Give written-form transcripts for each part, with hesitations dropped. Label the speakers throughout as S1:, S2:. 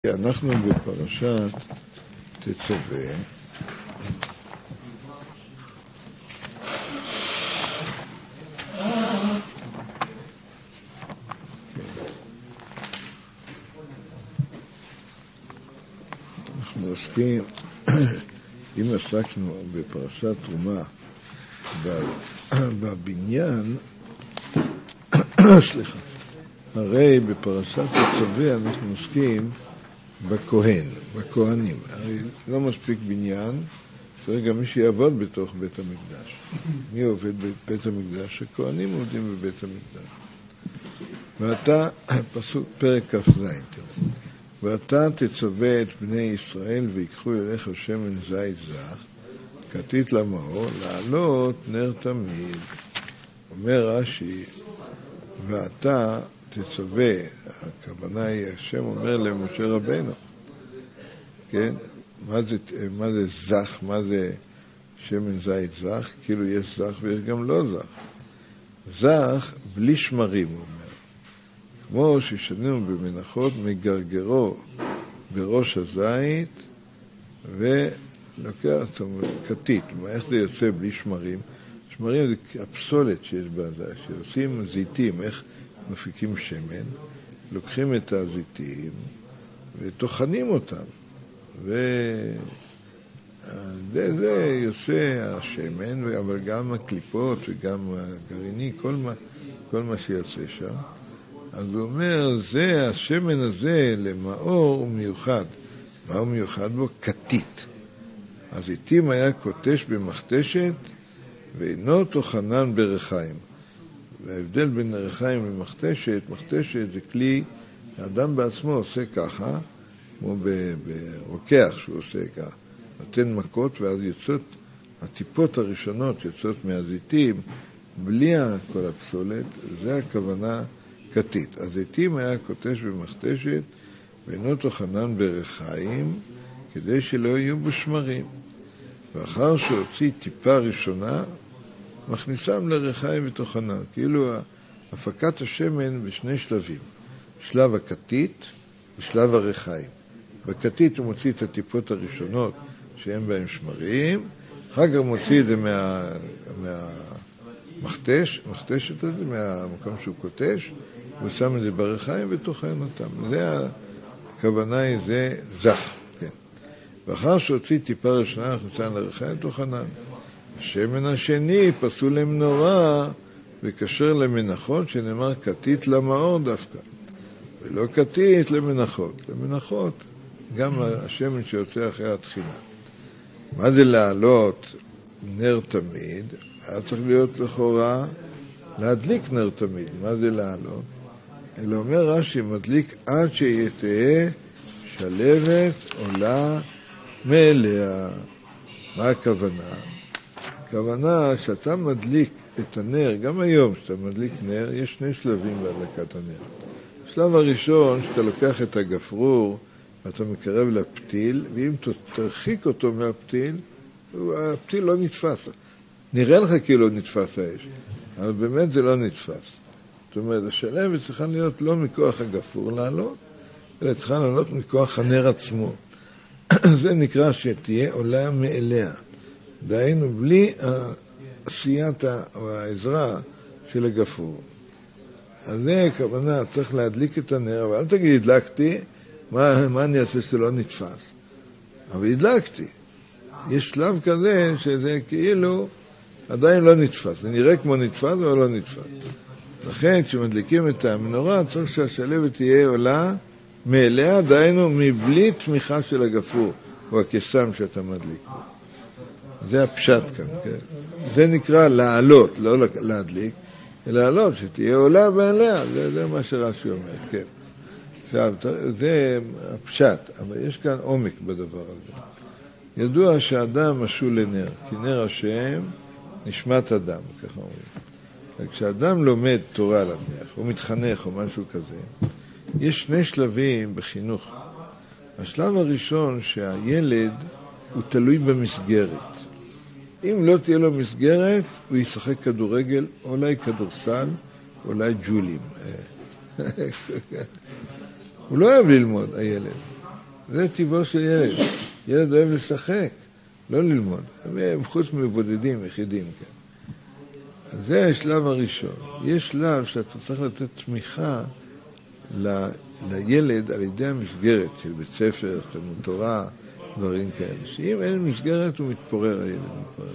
S1: אנחנו בפרשת תצווה. אנחנו עוסקים, אם עסקנו בפרשת תרומה בבניין, סליחה, הרי בפרשת תצווה אנחנו עוסקים בכהנים. הרי לא מספיק בניין, צריך גם מי שיעבוד בתוך בית המקדש. מי עובד בבית המקדש? הכהנים עובדים בבית המקדש. ואתה, פרק כ"ז, ואתה תצווה את בני ישראל ויקחו אליך שמן זית זך, כתית למאור, לעלות נר תמיד. אומר רש"י, ואתה תצווה, הכוונה היא, השם אומר למשה רבנו, כן? מה זה זך? מה זה שמן זית זך? כאילו יש זך ויש גם לא זך. זך בלי שמרים, הוא אומר. כמו ששנינו במנחות, מגרגרו בראש הזית ולוקח אותו כתית. איך זה יוצא בלי שמרים? שמרים זה הפסולת שיש בזית, שעושים זיתים, איך מפיקים שמן, לוקחים את הזיתים וטוחנים אותם, וזה יוצא השמן, אבל גם הקליפות וגם הגרעיני, כל מה שיוצא שם. אז הוא אומר, זה השמן הזה למאור הוא מיוחד. מה הוא מיוחד בו? כתית. הזיתים היה קוטש במכתשת ואינו טוחנן ברחיים. וההבדל בין רחיים למכתשת, מכתשת זה כלי, האדם בעצמו עושה ככה, כמו ברוקח שהוא עושה ככה, נותן מכות ואז יוצאות, הטיפות הראשונות יוצאות מהזיתים, בלי כל הפסולת, זה הכוונה כתית. הזיתים היה קוטש במכתשת, ואינו טוחנן ברחיים, כדי שלא יהיו בשמרים. ואחר שהוציא טיפה ראשונה, מכניסם לרחיים וטוחנה, כאילו הפקת השמן בשני שלבים, שלב הכתית ושלב הרחיים. בכתית הוא מוציא את הטיפות הראשונות שהם בהם שמרים, אחר כך מוציא את זה מהמכתשת הזה, מהמקום שהוא קוטש, הוא שם את זה ברחיים וטוחן אותם. זה הכוונה היא, זה זך. כן. ואחר שהוציא טיפה ראשונה, מכניסם לרחיים וטוחנן. השמן השני פסול למנורה וקשר למנחות, שנאמר כתית למאור דווקא, ולא כתית למנחות. למנחות גם השמן שיוצא אחרי התחינה. מה זה לעלות נר תמיד? היה צריך להיות לכאורה להדליק נר תמיד. מה זה לעלות? אלא אומר רש"י, מדליק עד שתהיה שלבת עולה מאליה. מה הכוונה? הכוונה שאתה מדליק את הנר, גם היום שאתה מדליק נר, יש שני שלבים בהדלקת הנר. השלב הראשון, שאתה לוקח את הגפרור, ואתה מקרב לפתיל, ואם תרחיק אותו מהפתיל, הפתיל לא נתפס. נראה לך כאילו נתפס האש, אבל באמת זה לא נתפס. זאת אומרת, השלבת צריכה להיות לא מכוח הגפרור לעלות, אלא צריכה לעלות מכוח הנר עצמו. זה נקרא שתהיה עולה מאליה. דהיינו, בלי עשיית או העזרה של הגפרור. אז זה הכוונה, צריך להדליק את הנר, אבל אל תגיד, הדלקתי, מה אני אעשה שלא נתפס? אבל הדלקתי. יש שלב כזה שזה כאילו עדיין לא נתפס. זה נראה כמו נתפס, אבל לא נתפס. לכן, כשמדליקים את המנורה, צריך שהשלבת תהיה עולה מאליה, דהיינו, מבלי תמיכה של הגפרור, או הקסם שאתה מדליק. זה הפשט כאן, כן? זה נקרא לעלות, לא להדליק, אלא לעלות, שתהיה עולה בעליה, זה מה שרש"י אומר, כן. עכשיו, זה הפשט, אבל יש כאן עומק בדבר הזה. ידוע שהאדם משול לנר, כי נר השם נשמת אדם, ככה אומרים. כשאדם לומד תורה לנך, או מתחנך או משהו כזה, יש שני שלבים בחינוך. השלב הראשון שהילד הוא תלוי במסגרת. אם לא תהיה לו מסגרת, הוא ישחק כדורגל, אולי כדורסל, אולי ג'ולים. הוא לא אוהב ללמוד, הילד. זה טבעו של ילד. ילד אוהב לשחק, לא ללמוד. הם חוץ מבודדים, יחידים, כן. אז זה השלב הראשון. יש שלב שאתה צריך לתת תמיכה לילד על ידי המסגרת של בית ספר, תלמוד תורה, דברים כאלה. שאם אין מסגרת הוא מתפורר, הילד מתפורר.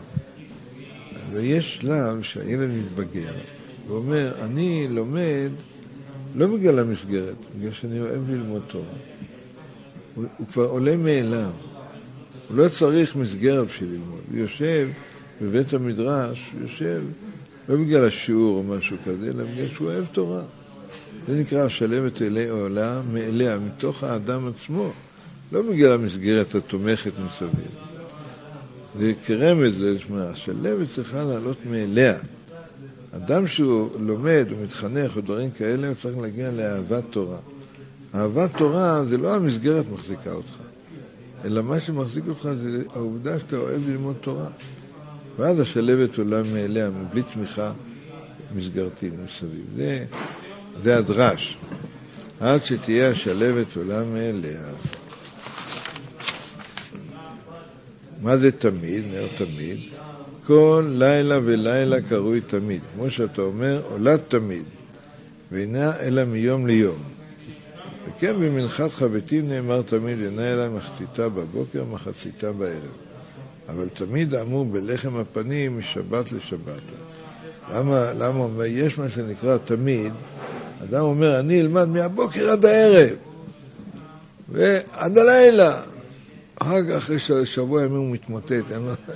S1: ויש שלב שהילד מתבגר, ואומר, אני לומד לא בגלל המסגרת, בגלל שאני אוהב ללמוד תורה. הוא כבר עולה מאליו. הוא לא צריך מסגרת בשביל ללמוד. הוא יושב בבית המדרש, הוא יושב לא בגלל השיעור או משהו כזה, אלא בגלל שהוא אוהב תורה. זה נקרא השלבת אלי עולה מאליה, מתוך האדם עצמו. לא בגלל המסגרת התומכת מסביב. זה כרמז לשמה, השלבת צריכה לעלות מאליה. אדם שהוא לומד ומתחנך ודברים כאלה, הוא צריך להגיע לאהבת תורה. אהבת תורה זה לא המסגרת מחזיקה אותך, אלא מה שמחזיק אותך זה העובדה שאתה אוהב ללמוד תורה. ואז השלבת עולה מאליה, מבלי תמיכה מסגרתית מסביב. זה הדרש. עד שתהיה השלבת עולה מאליה. מה זה תמיד? נר תמיד. כל לילה ולילה קרוי תמיד. כמו שאתה אומר, עולה תמיד. ואינה אלא מיום ליום. וכן במנחת חבטים נאמר תמיד, אינה אלא מחציתה בבוקר, מחציתה בערב. אבל תמיד אמור בלחם הפנים משבת לשבת. למה אומר? יש מה שנקרא תמיד. אדם אומר, אני אלמד מהבוקר עד הערב. ועד הלילה. אחרי שבוע ימים הוא מתמוטט.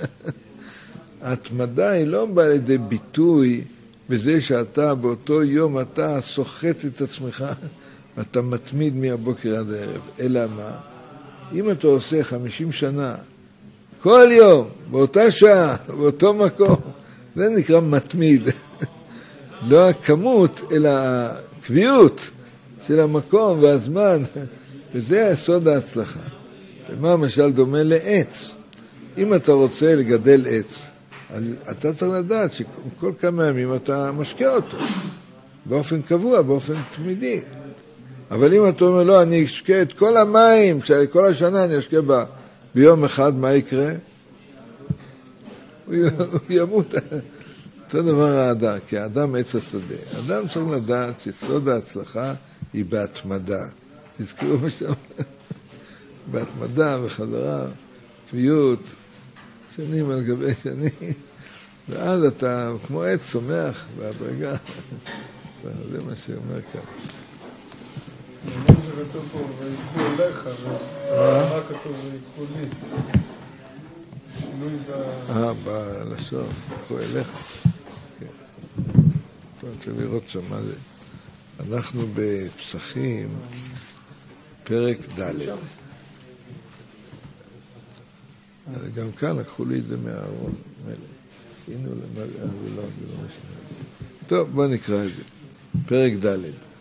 S1: ההתמדה היא לא באה לידי ביטוי בזה שאתה באותו יום אתה סוחט את עצמך, אתה מתמיד מהבוקר עד הערב. אלא מה? אם אתה עושה 50 שנה, כל יום, באותה שעה, באותו מקום, זה נקרא מתמיד. לא הכמות, אלא הקביעות של המקום והזמן. וזה הסוד ההצלחה. ומה למשל דומה לעץ? אם אתה רוצה לגדל עץ, אתה צריך לדעת שכל כמה ימים אתה משקע אותו, באופן קבוע, באופן תמידי. אבל אם אתה אומר, לא, אני אשקע את כל המים, כל השנה אני אשקע ביום אחד, מה יקרה? הוא ימות. אותו דבר האדם, כי האדם עץ השדה. האדם צריך לדעת שסוד ההצלחה היא בהתמדה. תזכרו מה שאומר. בהתמדה, בחזרה, קביעות, שנים על גבי שנים. ואז אתה כמו עץ צומח בהדרגה. זה מה שאומר כאן.
S2: אני אומר שכתוב פה, ויקחו אליך, ומה כתוב ויקחו לי? שינוי
S1: בלשון, יקחו אליך. אני רוצה לראות שם מה זה. אנחנו בפסחים, פרק ד'. גם כאן לקחו לי את זה מהארון. הנה למעלה, טוב, בוא נקרא את זה. פרק ד'.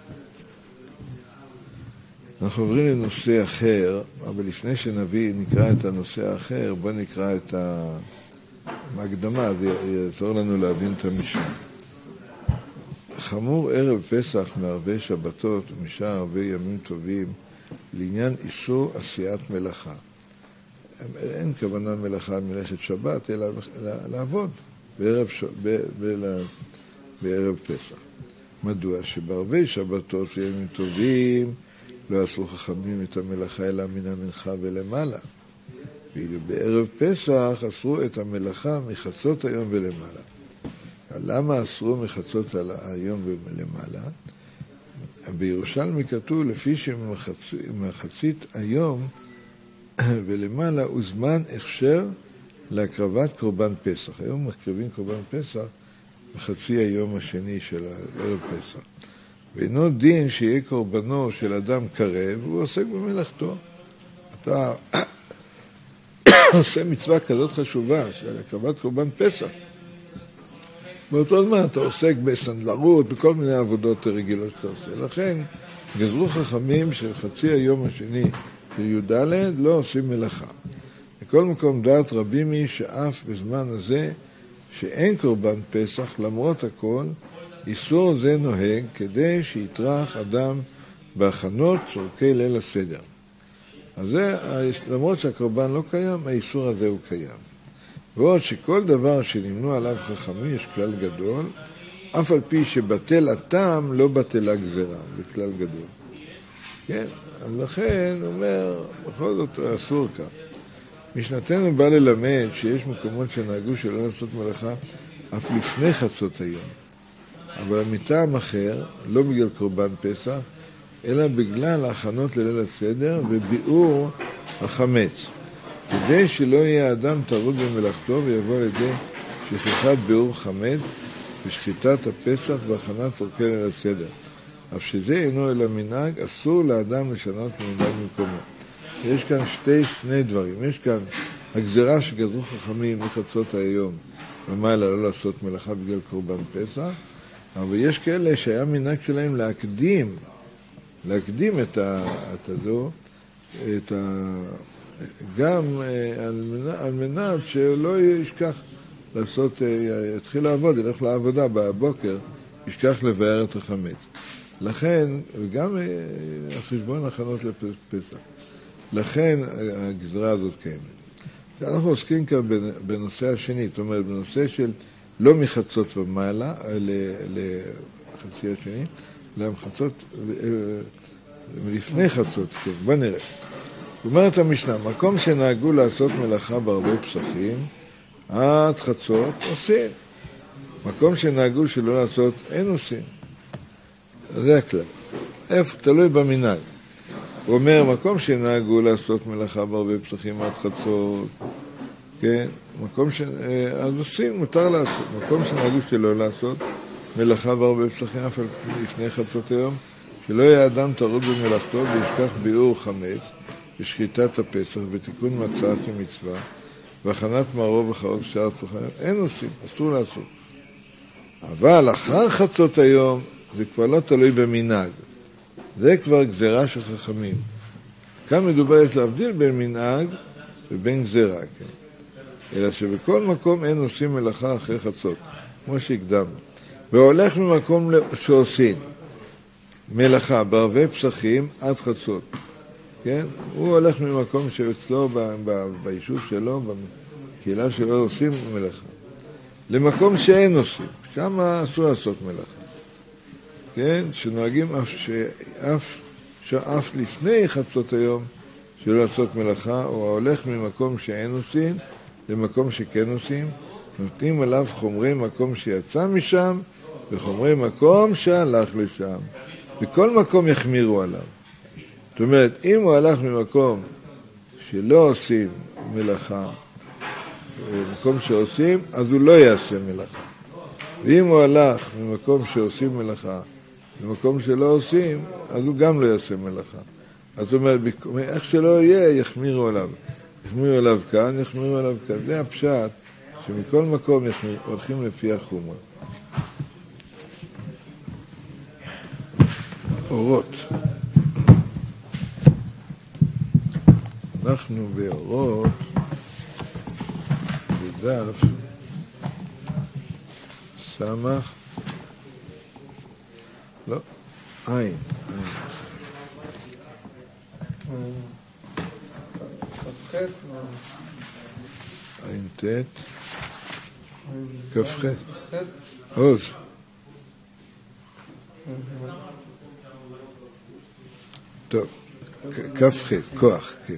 S1: אנחנו עוברים לנושא אחר, אבל לפני נקרא את הנושא האחר, בוא נקרא את ההקדמה, זה יעזור לנו להבין את המשנה. חמור ערב פסח מערבי שבתות ומשאר ערבי ימים טובים לעניין איסור עשיית מלאכה. אין כוונה מלאכה מלאכת שבת, אלא לעבוד בערב פסח. מדוע? שבערבי שבתות וימים טובים לא עשו חכמים את המלאכה אלא מן המנחה ולמעלה. ואילו בערב פסח אסרו את המלאכה מחצות היום ולמעלה. למה אסרו מחצות היום ולמעלה? בירושלמי כתוב לפי שמחצית היום ולמעלה הוא זמן הכשר להקרבת קורבן פסח. היום מקריבים קורבן פסח בחצי היום השני של ערב פסח. ואינו דין שיהיה קורבנו של אדם קרב, הוא עוסק במלאכתו. אתה עושה מצווה כזאת חשובה של הקרבת קורבן פסח. באותו זמן אתה עוסק בסנדלרות, בכל מיני עבודות רגילות שאתה עושה. לכן גזרו חכמים של חצי היום השני של י"ד לא עושים מלאכה. בכל מקום דעת רבים היא שאף בזמן הזה שאין קורבן פסח, למרות הכל, איסור זה נוהג כדי שיתרח אדם בהכנות צורכי ליל הסדר. אז זה, למרות שהקורבן לא קיים, האיסור הזה הוא קיים. ועוד שכל דבר שנמנו עליו חכמים יש כלל גדול, אף על פי שבטל הטעם לא בטלה גזרה, זה כלל גדול. כן? אז לכן הוא אומר, בכל זאת אסור כך. משנתנו בא ללמד שיש מקומות שנהגו שלא לעשות מלאכה אף לפני חצות היום. אבל מטעם אחר, לא בגלל קורבן פסח, אלא בגלל ההכנות לליל הסדר וביאור החמץ. כדי שלא יהיה האדם טרוד במלאכתו ויבוא לידי שכחת ביאור חמץ ושחיטת הפסח והכנת צורכי ליל הסדר. אף שזה אינו אלא מנהג, אסור לאדם לשנות מנהג במקומו. יש כאן שני דברים. יש כאן הגזרה שגזרו חכמים מחצות היום ומעלה לא לעשות מלאכה בגלל קורבן פסח, אבל יש כאלה שהיה מנהג שלהם להקדים גם על מנת שלא ישכח לעשות, יתחיל לעבוד, ילך לעבודה בבוקר, ישכח לבאר את החמץ. לכן, וגם החשבון הכנות לפסח. לכן הגזרה הזאת קיימת. אנחנו עוסקים כאן בנושא השני, זאת אומרת, בנושא של לא מחצות ומעלה, לחצי השני, אלא מחצות, לפני חצות, כן, בוא נראה. אומרת המשנה, מקום שנהגו לעשות מלאכה בהרבה פסחים, עד חצות עושים. מקום שנהגו שלא לעשות, אין עושים. זה הכלל. איפה? תלוי במנהג. הוא אומר, מקום שנהגו לעשות מלאכה בהרבה פסחים עד חצות, כן? אז עושים, מותר לעשות. מקום שנהגו שלא לעשות מלאכה בהרבה פסחים, אף לפני חצות היום, שלא יהיה אדם טרוד במלאכתו וישכח ביאור חמץ, ושחיטת הפסח ותיקון מצה כמצווה, והכנת מערוב וחרוב שער צרכן, אין עושים, אסור לעשות. אבל אחר חצות היום, זה כבר לא תלוי במנהג. זה כבר גזרה של חכמים. כאן מדובר יש להבדיל בין מנהג ובין גזרה, כן? אלא שבכל מקום אין עושים מלאכה אחרי חצות, כמו שהקדמנו. והולך ממקום שעושים מלאכה בערבי פסחים עד חצות. כן? הוא הולך ממקום שאצלו ביישוב שלו, בקהילה שלו עושים מלאכה. למקום שאין עושים, שם אסור לעשות מלאכה. כן? שנוהגים אף לפני חצות היום שלא לעשות מלאכה, או הולך ממקום שאין עושים למקום שכן עושים, נותנים עליו חומרי מקום שיצא משם וחומרי מקום שהלך לשם. בכל מקום יחמירו עליו. זאת אומרת, אם הוא הלך ממקום שלא עושים מלאכה, במקום שעושים, אז הוא לא יעשה מלאכה. ואם הוא הלך ממקום שעושים מלאכה, במקום שלא עושים, אז הוא גם לא יעשה מלאכה. זאת אומרת, איך שלא יהיה, יחמירו עליו. יחמירו עליו כאן, יחמירו עליו כאן. זה הפשט, שמכל מקום הולכים לפי החומרה. אורות. אנחנו באורות, בדף, סמך, לא, עין. עין תת, כף חת, עוז. טוב, כף חת, כוח, כן.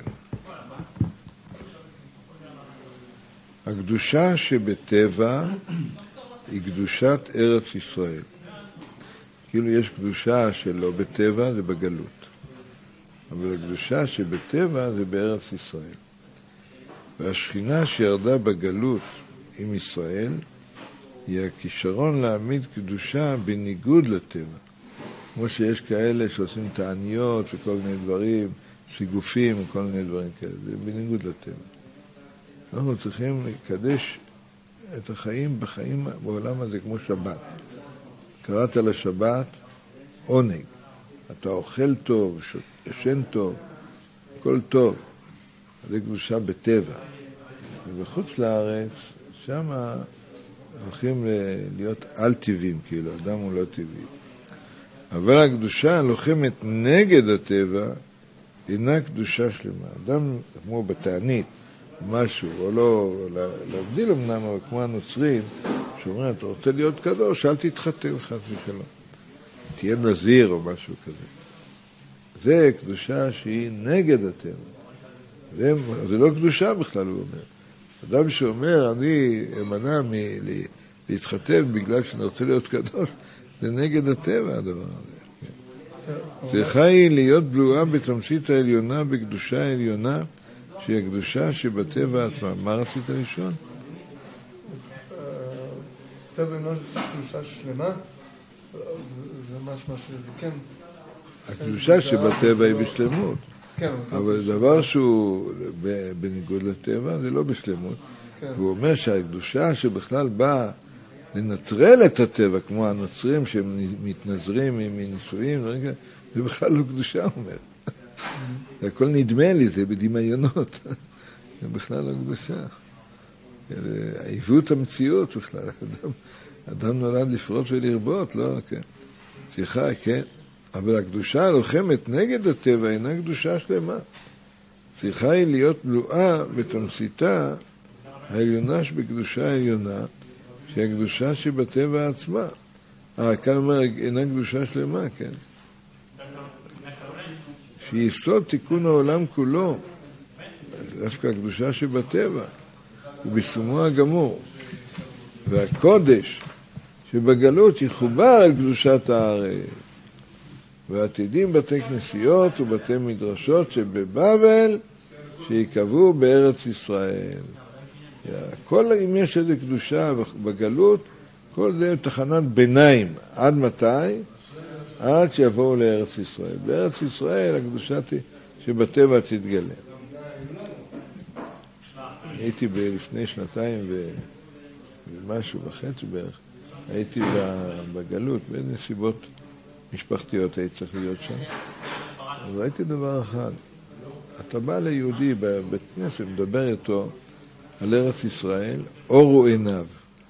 S1: הקדושה שבטבע היא קדושת ארץ ישראל. כאילו יש קדושה שלא בטבע, זה בגלות. אבל הקדושה שבטבע זה בארץ ישראל. והשכינה שירדה בגלות עם ישראל היא הכישרון להעמיד קדושה בניגוד לטבע. כמו שיש כאלה שעושים תעניות וכל מיני דברים, סיגופים וכל מיני דברים כאלה. זה בניגוד לטבע. אנחנו צריכים לקדש את החיים בעולם הזה כמו שבת. קראת לשבת עונג. אתה אוכל טוב, ישן טוב, הכל טוב. זה קדושה בטבע. ובחוץ לארץ, שם הולכים להיות על-טבעים, כאילו, אדם הוא לא טבעי. אבל הקדושה לוחמת נגד הטבע, אינה קדושה שלמה. אדם כמו בתענית, משהו, או לא, להבדיל אמנם, אבל כמו הנוצרים, שאומרים, אתה רוצה להיות קדוש, אל תתחתן חס ושלום. תהיה נזיר או משהו כזה. זה קדושה שהיא נגד הטבע. זה לא קדושה בכלל, הוא אומר. אדם שאומר, אני אמנע להתחתן בגלל שאני רוצה להיות קדוש, זה נגד הטבע הדבר הזה. צריכה היא להיות בלועה בתמצית העליונה, בקדושה העליונה, שהיא הקדושה שבטבע עצמה. מה רצית לשאול?
S2: טבע אינו קדושה שלמה? זה משמע שזה כן...
S1: הקדושה שבטבע היא בשלמות. אבל דבר שהוא בניגוד לטבע זה לא בשלמות. הוא אומר שהקדושה שבכלל באה לנטרל את הטבע, כמו הנוצרים שמתנזרים מנישואים, זה בכלל לא קדושה, הוא אומר. זה הכל נדמה לי, זה בדמיונות. זה בכלל לא קדושה. עיוות המציאות בכלל. אדם נולד לפרוט ולרבות, לא? כן. סליחה, כן. אבל הקדושה הלוחמת נגד הטבע אינה קדושה שלמה. צריכה היא להיות בלועה בתמציתה העליונה שבקדושה העליונה, שהיא הקדושה שבטבע עצמה. כאן אומר, אינה קדושה שלמה, כן. שהיא יסוד תיקון העולם כולו, דווקא הקדושה שבטבע, ובסיומו הגמור. והקודש שבגלות יחובר על קדושת הארץ. ועתידים בתי כנסיות ובתי מדרשות שבבבל שיקבעו בארץ ישראל. כל, אם יש איזו קדושה בגלות, כל זה תחנת ביניים. עד מתי? עד שיבואו לארץ ישראל. בארץ ישראל הקדושה שבטבע תתגלה. הייתי לפני 2 ומשהו וחצי בערך, הייתי בגלות, בנסיבות משפחתיות הייתי צריך להיות שם. וראיתי דבר אחד, אתה בא ליהודי בבית כנסת, מדבר איתו על ארץ ישראל, אורו עיניו.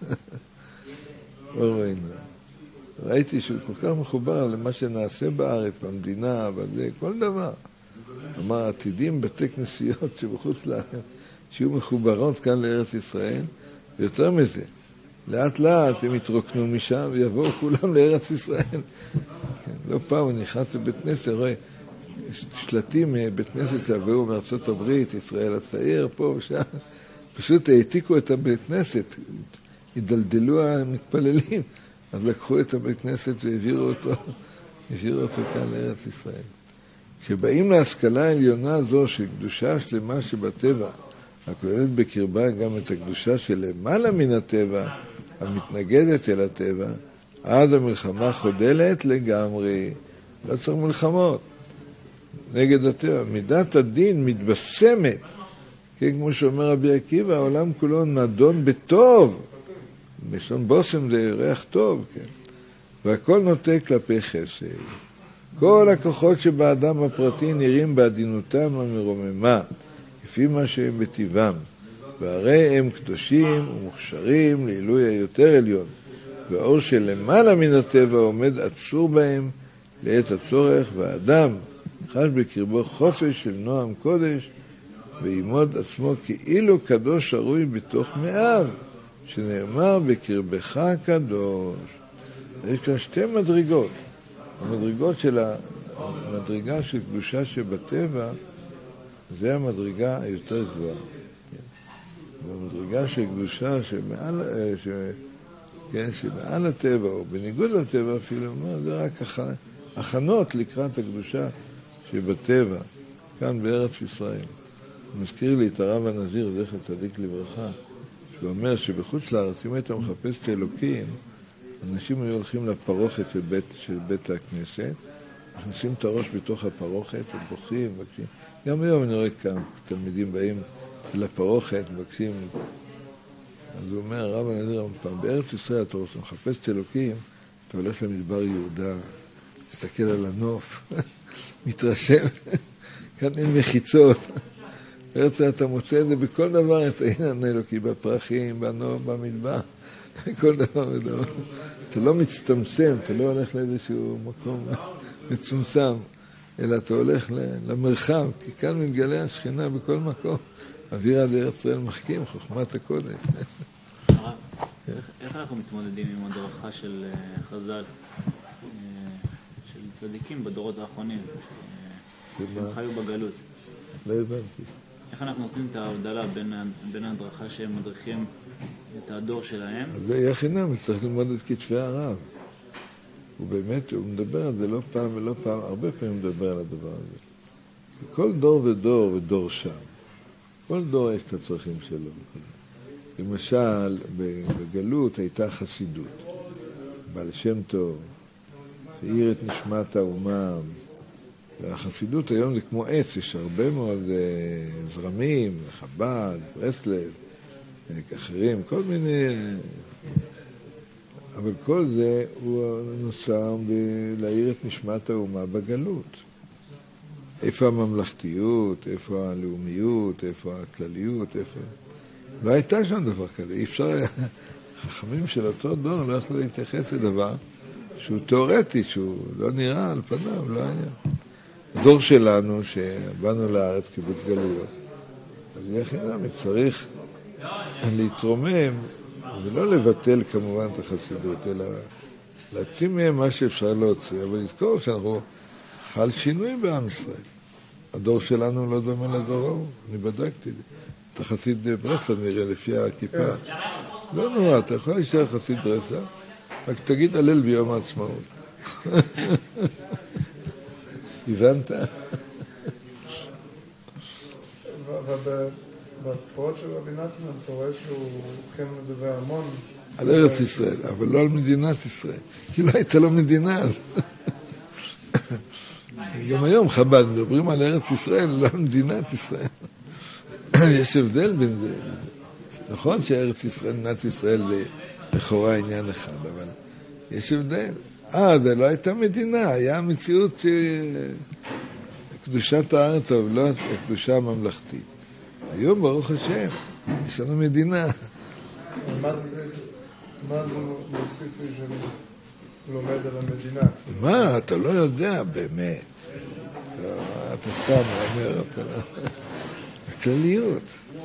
S1: אורו עיניו. ראיתי שהוא כל כך מחובר למה שנעשה בארץ, במדינה, בזה, כל דבר. אמר, עתידים בתי כנסיות שבחוץ לארץ, שיהיו מחוברות כאן לארץ ישראל, ויותר מזה, לאט לאט הם יתרוקנו משם ויבואו כולם לארץ ישראל. כן, לא פעם הוא נכנס לבית כנסת, רואה שלטים מבית כנסת שעברו מארצות הברית, ישראל הצעיר, פה ושם, פשוט העתיקו את הבית כנסת, הדלדלו המתפללים, אז לקחו את הבית כנסת והעבירו אותו כאן לארץ ישראל. כשבאים להשכלה העליונה זו של קדושה שלמה שבטבע, הכוללת בקרבה גם את הקדושה שלמעלה מן הטבע, המתנגדת אל הטבע, עד המלחמה חודלת לגמרי. לא צריך מלחמות נגד הטבע. מידת הדין מתבשמת, כן, כמו שאומר רבי עקיבא, העולם כולו נדון בטוב. בשון בושם זה ריח טוב, כן. והכל נוטה כלפי חסד. כל הכוחות שבאדם הפרטי נראים בעדינותם המרוממה, לפי מה שהם בטבעם. והרי הם קדושים ומוכשרים לעילוי היותר עליון. והאור שלמעלה מן הטבע עומד עצור בהם לעת הצורך, והאדם חש בקרבו חופש של נועם קודש, וימוד עצמו כאילו קדוש שרוי בתוך מאיו, שנאמר בקרבך קדוש. יש כאן 2 מדרגות. המדרגה של קדושה שבטבע, זה המדרגה היותר גבוהה. המדרגה של קדושה שמעל הטבע, או בניגוד לטבע אפילו, זה רק הכנות לקראת הקדושה שבטבע, כאן בארץ ישראל. מזכיר לי את הרב הנזיר, זכר צדיק לברכה, שהוא אומר שבחוץ לארץ, אם היית מחפש את האלוקים, אנשים היו הולכים לפרוכת של בית הכנסת, מכניסים את הראש בתוך הפרוכת, ובוכים, מבקשים. גם היום אני רואה כאן, תלמידים באים לפרוכת, מבקשים. אז הוא אומר, הרב הנזיר, פעם, בארץ ישראל אתה רוצה מחפש את אלוקים, אתה הולך למדבר יהודה, מסתכל על הנוף, מתרשם, כאן אין מחיצות. בארץ ישראל אתה מוצא את זה בכל דבר, את העניין האלוקי, בפרחים, בנוף, במדבר, כל דבר ודבר. אתה לא מצטמצם, אתה לא הולך לאיזשהו מקום מצומצם. אלא אתה הולך למרחב, כי כאן מתגלה השכינה בכל מקום. אווירה לארץ ישראל מחכים, חוכמת הקודש.
S3: איך אנחנו מתמודדים עם הדרכה של חז"ל, של צדיקים בדורות האחרונים, שהם חיו בגלות?
S1: לא הבנתי.
S3: איך אנחנו עושים את ההבדלה בין ההדרכה שהם מדריכים את הדור שלהם?
S1: אז זה יהיה חינם, צריך ללמוד את כתבי הרב. הוא באמת, הוא מדבר על זה לא פעם ולא פעם, הרבה פעמים מדבר על הדבר הזה. כל דור ודור ודור שם. כל דור יש את הצרכים שלו. למשל, בגלות הייתה חסידות. בעל שם טוב, שהאיר את נשמת האומה. והחסידות היום זה כמו עץ, יש הרבה מאוד זרמים, חב"ד, ברסלב, אחרים, כל מיני... אבל כל זה הוא נוסע להאיר את נשמת האומה בגלות. איפה הממלכתיות, איפה הלאומיות, איפה הכלליות, איפה... לא הייתה שם דבר כזה, אי אפשר... החכמים של אותו דור לא יכלו להתייחס לדבר שהוא תיאורטי, שהוא לא נראה על פניו, לא היה. הדור שלנו, שבאנו לארץ קיבוץ גלויות, אז יהיה חינם, צריך להתרומם, ולא לבטל כמובן את החסידות, אלא להוציא מהם מה שאפשר להוציא, אבל לזכור שאנחנו חל שינוי בעם ישראל. הדור שלנו לא דומה לדור, אני בדקתי, אתה חסיד ברסלב נראה לפי הכיפה. לא נורא, אתה יכול להישאר חסיד ברסלב, רק תגיד הלל ביום העצמאות. הבנת?
S2: ובתורות של רבי נחמן אתה רואה שהוא כן מדבר המון
S1: על ארץ ישראל, אבל לא על מדינת ישראל, כי לא הייתה לו מדינה אז. גם היום חב"ד מדברים על ארץ ישראל, לא על מדינת ישראל. יש הבדל בין זה. נכון שארץ ישראל, מדינת ישראל לכאורה עניין אחד, אבל יש הבדל. זה לא הייתה מדינה, היה מציאות קדושת הארץ, אבל לא הקדושה הממלכתית. היום, ברוך השם, יש לנו מדינה.
S2: מה זה מוסיף לי שאני לומד על המדינה?
S1: מה? אתה לא יודע, באמת. אתה סתם אומר, הכלליות.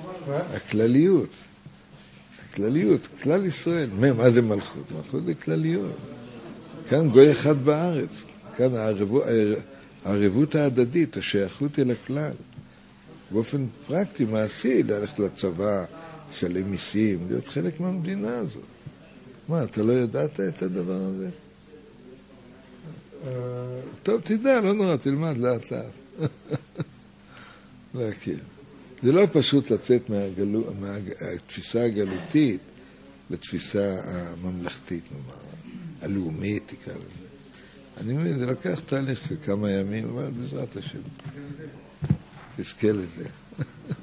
S1: הכלליות, כלל ישראל. מה זה מלכות? מלכות זה כלליות. כאן גוי אחד בארץ. כאן הערבות ההדדית, השייכות אל הכלל. באופן פרקטי, מעשי, ללכת לצבא, לשלם מיסים, להיות חלק מהמדינה הזאת. מה, אתה לא ידעת את הדבר הזה? טוב, תדע, לא נורא, תלמד לאט לאט. להכיר. זה לא פשוט לצאת מהתפיסה הגלותית לתפיסה הממלכתית, הלאומית, תקרא לזה. אני מבין, זה לקח תהליך של כמה ימים, אבל בעזרת השם. תזכה לזה.